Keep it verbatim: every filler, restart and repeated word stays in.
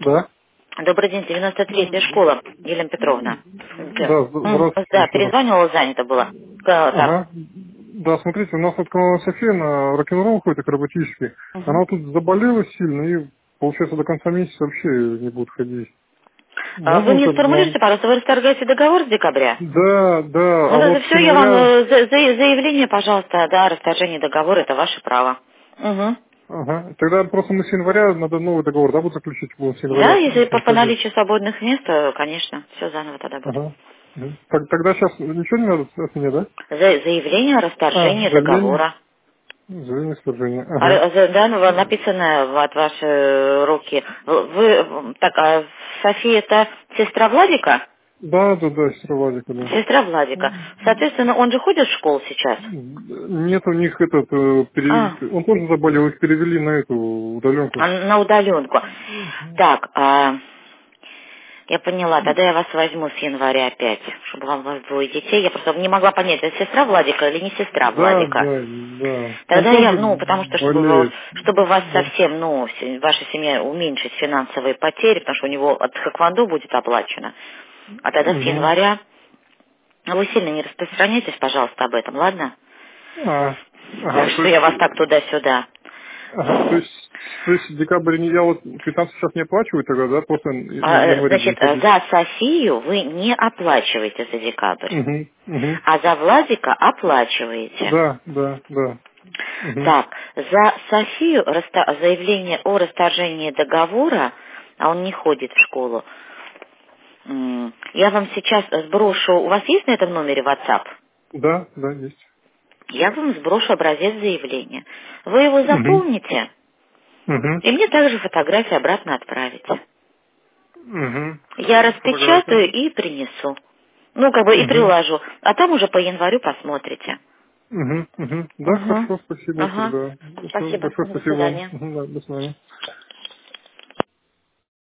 Да. Добрый день, девяносто третья школа, Елена Петровна. Да, М, здравствуйте Да, еще раз. перезванивала, занято было. Э, Так. Ага. Да, смотрите, у нас вот канал София на рок-н-ролл какой-то акробатический. Она Мгм. вот тут заболела сильно и, получается, до конца месяца вообще не будет ходить. А Вы Можно мне это нам? сформулируйте, пожалуйста, вы расторгаете договор с декабря? Да, да, а Ну, вот это с все, я вам января... э, за- за- заявление, пожалуйста, да, расторжение договора, это ваше право. Угу. Ага. Тогда просто мы с января надо новый договор, да, будет заключить, будем с Да, января если по, по ходить. наличию свободных мест, э, конечно, все заново тогда будет. Ага. Мгм. Так- Тогда сейчас ничего не надо от меня, да? За- заявление о А, расторжении заявление? договора. Заявление свержения. А, Ага. э, за- Да, ну, вот написано в- от вашей руки. Вы, вы- так, а София это сестра Владика? Да, да, да, сестра Владика, да. Сестра Владика. Соответственно, он же ходит в школу сейчас? Нет, у них этот, э, пере- А, он тоже заболел, их перевели на эту удаленку. а на удаленку. Так, а, я поняла, тогда я вас возьму с января опять, чтобы вам у вас двое детей. Я просто не могла понять, это сестра Владика или не сестра Да, Владика. да, да. Он Тогда я, тоже ну, потому что, чтобы, вы- болеет. чтобы вас Да. совсем, ну, се- ваша семья уменьшить финансовые потери, потому что у него от хэквондо будет оплачено. А тогда с Угу. января вы сильно не распространяйтесь, пожалуйста, об этом, ладно? А, ага, то Что я есть, вас так туда-сюда. ага, то есть, то есть декабрь не я вот пятнадцать сейчас не оплачиваю тогда, да, просто в А, э, январе будем Значит, э, ходить. за Софию вы не оплачиваете за декабрь, Угу, угу. а за Владика оплачиваете. Да, да, да. Угу. Так, за Софию раста- заявление о расторжении договора, а он не ходит в школу, м, я вам сейчас сброшу, у вас есть на этом номере WhatsApp? Да, да, есть. Я вам сброшу образец заявления. Вы его Угу. заполните, Угу. и мне также фотографии обратно отправите. Угу. Я Фотография. распечатаю и принесу. Ну, как бы и Угу. приложу. А там уже по январю посмотрите. Угу, угу. Да, Угу. хорошо, спасибо Ага. тогда. Большое, Спасибо. большое До спасибо вам. свидания. Мгм, да, до свидания.